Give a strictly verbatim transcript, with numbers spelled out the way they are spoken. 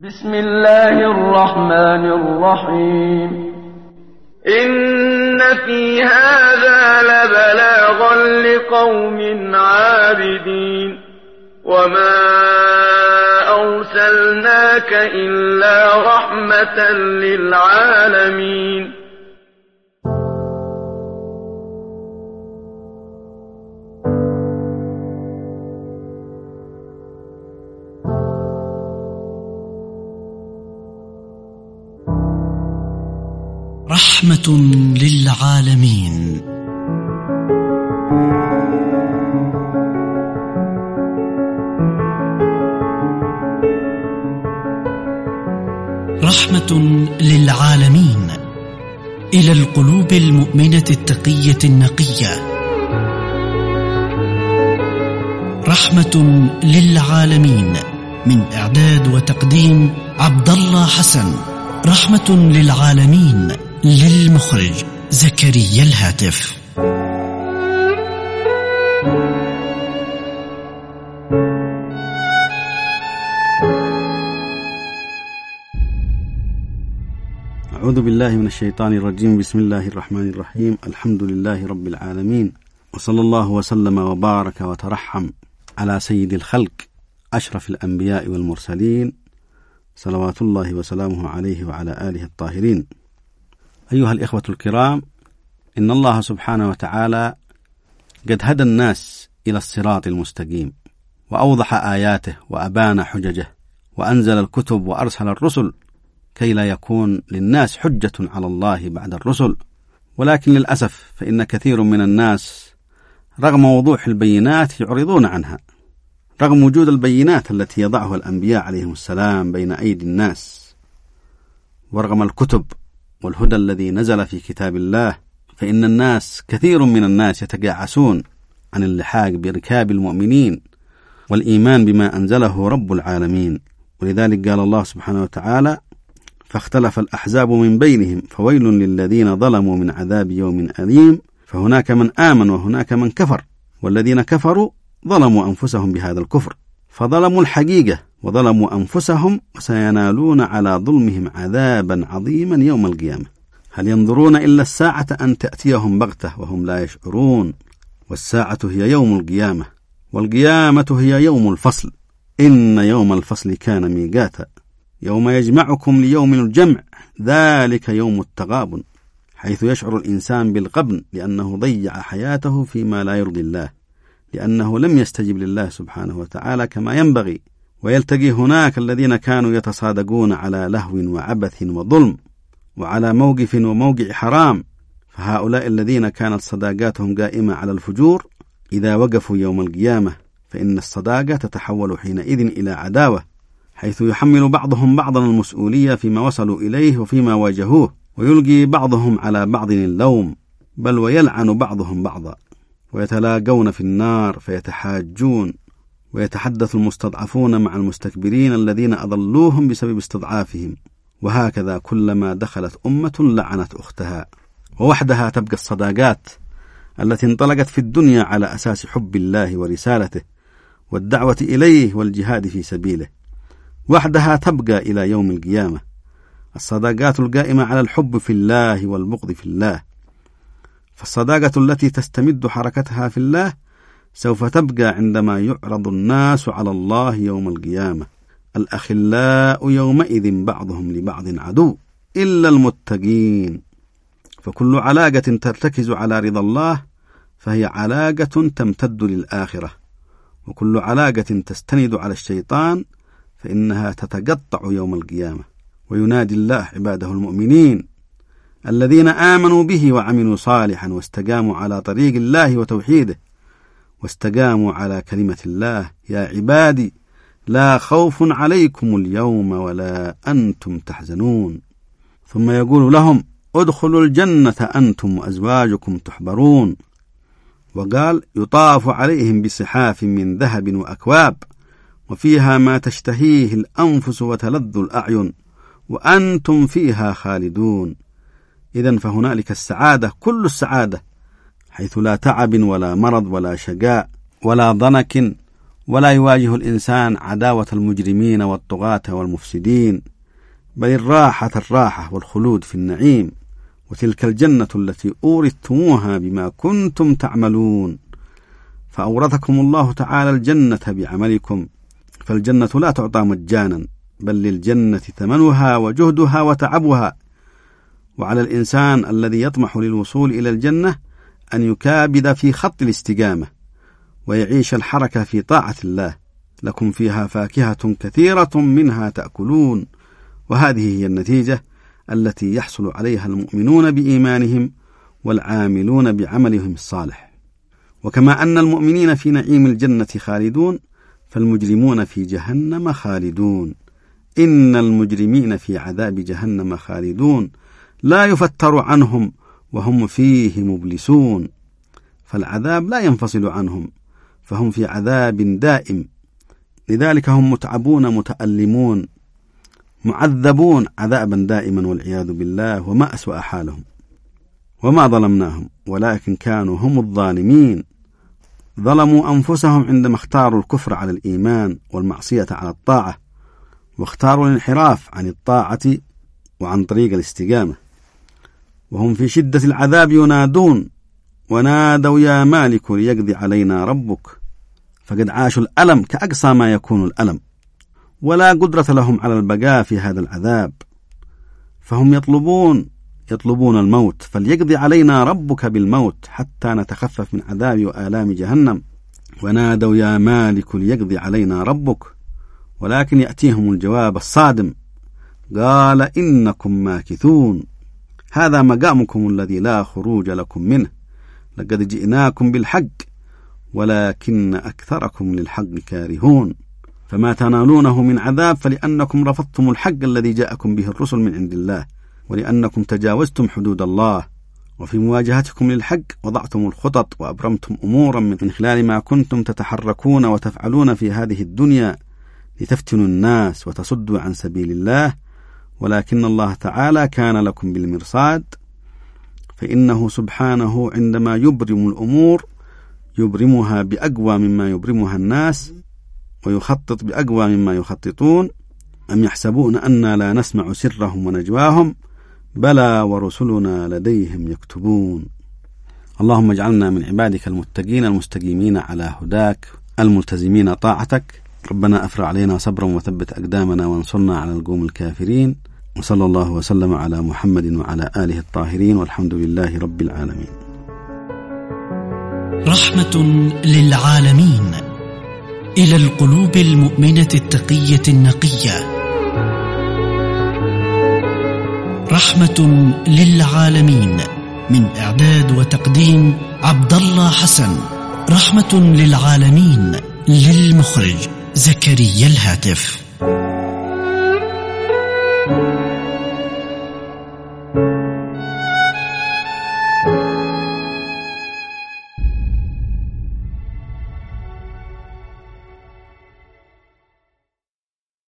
بسم الله الرحمن الرحيم. إن في هذا لبلاغا لقوم عابدين وما أرسلناك إلا رحمة للعالمين. رحمة للعالمين. رحمة للعالمين إلى القلوب المؤمنة التقية النقية. رحمة للعالمين من إعداد وتقديم عبد الله حسن. رحمة للعالمين للمخرج زكريا الهاتف. أعوذ بالله من الشيطان الرجيم. بسم الله الرحمن الرحيم. الحمد لله رب العالمين، وصلى الله وسلم وبارك وترحم على سيد الخلق أشرف الأنبياء والمرسلين، صلوات الله وسلامه عليه وعلى آله الطاهرين. أيها الإخوة الكرام، إن الله سبحانه وتعالى قد هدى الناس إلى الصراط المستقيم، وأوضح آياته وأبان حججه، وأنزل الكتب وأرسل الرسل كي لا يكون للناس حجة على الله بعد الرسل. ولكن للأسف فإن كثير من الناس رغم وضوح البينات يعرضون عنها، رغم وجود البينات التي يضعها الأنبياء عليهم السلام بين أيدي الناس، ورغم الكتب والهدى الذي نزل في كتاب الله، فإن الناس كثير من الناس يتجعسون عن اللحاق بركاب المؤمنين والإيمان بما أنزله رب العالمين. ولذلك قال الله سبحانه وتعالى: فاختلف الأحزاب من بينهم فويل للذين ظلموا من عذاب يوم أليم. فهناك من آمن وهناك من كفر، والذين كفروا ظلموا أنفسهم بهذا الكفر، فظلموا الحقيقة وظلموا أنفسهم، وسينالون على ظلمهم عذابا عظيما يوم القيامة. هل ينظرون إلا الساعة أن تأتيهم بغتة وهم لا يشعرون؟ والساعة هي يوم القيامة، والقيامة هي يوم الفصل. إن يوم الفصل كان ميقاتا، يوم يجمعكم ليوم الجمع، ذلك يوم التغابن، حيث يشعر الإنسان بالغبن لأنه ضيع حياته فيما لا يرضي الله، لأنه لم يستجب لله سبحانه وتعالى كما ينبغي. ويلتقي هناك الذين كانوا يتصادقون على لهو وعبث وظلم، وعلى موقف وموقع حرام. فهؤلاء الذين كانت صداقاتهم قائمة على الفجور إذا وقفوا يوم القيامة فإن الصداقة تتحول حينئذ إلى عداوة، حيث يحمل بعضهم بعضا المسؤولية فيما وصلوا إليه وفيما واجهوه، ويلقي بعضهم على بعض اللوم، بل ويلعن بعضهم بعضا، ويتلاقون في النار فيتحاجون، ويتحدث المستضعفون مع المستكبرين الذين أضلوهم بسبب استضعافهم. وهكذا كلما دخلت أمة لعنت أختها، ووحدها تبقى الصداقات التي انطلقت في الدنيا على أساس حب الله ورسالته والدعوة إليه والجهاد في سبيله، وحدها تبقى إلى يوم القيامة الصداقات القائمة على الحب في الله والبغض في الله. فالصداقة التي تستمد حركتها في الله سوف تبقى عندما يعرض الناس على الله يوم القيامة. الأخلاء يومئذ بعضهم لبعض عدو إلا المتقين. فكل علاقة ترتكز على رضا الله فهي علاقة تمتد للآخرة، وكل علاقة تستند على الشيطان فإنها تتقطع يوم القيامة. وينادي الله عباده المؤمنين الذين آمنوا به وعملوا صالحا واستقاموا على طريق الله وتوحيده واستقاموا على كلمة الله: يا عبادي لا خوف عليكم اليوم ولا أنتم تحزنون. ثم يقول لهم: ادخلوا الجنة أنتم وأزواجكم تحبرون. وقال: يطاف عليهم بصحاف من ذهب وأكواب وفيها ما تشتهيه الأنفس وتلذ الأعين وأنتم فيها خالدون. إذن فهنالك السعادة، كل السعادة، حيث لا تعب ولا مرض ولا شقاء ولا ضنك ولا يواجه الإنسان عداوة المجرمين والطغاة والمفسدين، بل الراحة الراحة والخلود في النعيم، وتلك الجنة التي أورثتموها بما كنتم تعملون. فأورثكم الله تعالى الجنة بعملكم، فالجنة لا تعطى مجانا، بل للجنة ثمنها وجهدها وتعبها. وعلى الإنسان الذي يطمح للوصول إلى الجنة أن يكابد في خط الاستقامة ويعيش الحركة في طاعة الله. لكم فيها فاكهة كثيرة منها تأكلون، وهذه هي النتيجة التي يحصل عليها المؤمنون بإيمانهم والعاملون بعملهم الصالح. وكما أن المؤمنين في نعيم الجنة خالدون، فالمجرمون في جهنم خالدون. إن المجرمين في عذاب جهنم خالدون لا يفتر عنهم وهم فيه مبلسون. فالعذاب لا ينفصل عنهم، فهم في عذاب دائم، لذلك هم متعبون متألمون معذبون عذابا دائما والعياذ بالله. وما أسوأ حالهم. وما ظلمناهم ولكن كانوا هم الظالمين، ظلموا أنفسهم عندما اختاروا الكفر على الإيمان والمعصية على الطاعة، واختاروا الانحراف عن الطاعة وعن طريق الاستقامة. وهم في شدة العذاب ينادون: ونادوا يا مالك ليقضي علينا ربك. فقد عاشوا الألم كأقصى ما يكون الألم، ولا قدرة لهم على البقاء في هذا العذاب، فهم يطلبون يطلبون الموت، فليقضي علينا ربك بالموت حتى نتخفف من عذاب وآلام جهنم. ونادوا يا مالك ليقضي علينا ربك، ولكن يأتيهم الجواب الصادم: قال إنكم ماكثون، هذا مقامكم الذي لا خروج لكم منه، لقد جئناكم بالحق ولكن أكثركم للحق كارهون. فما تنالونه من عذاب فلأنكم رفضتم الحق الذي جاءكم به الرسل من عند الله، ولأنكم تجاوزتم حدود الله، وفي مواجهتكم للحق وضعتم الخطط وأبرمتم أمورا من خلال ما كنتم تتحركون وتفعلون في هذه الدنيا لتفتنوا الناس وتصدوا عن سبيل الله. ولكن الله تعالى كان لكم بالمرصاد، فإنه سبحانه عندما يبرم الأمور يبرمها بأقوى مما يبرمها الناس، ويخطط بأقوى مما يخططون. أم يحسبون أننا لا نسمع سرهم ونجواهم؟ بلى ورسلنا لديهم يكتبون. اللهم اجعلنا من عبادك المتقين المستقيمين على هداك الملتزمين طاعتك. ربنا أفرغ علينا صبرا وثبت أقدامنا وانصرنا على القوم الكافرين. وصلى الله وسلم على محمد وعلى آله الطاهرين، والحمد لله رب العالمين. رحمة للعالمين إلى القلوب المؤمنة التقية النقية. رحمة للعالمين من إعداد وتقديم عبد الله حسن. رحمة للعالمين للمخرج زكريا الهاتف.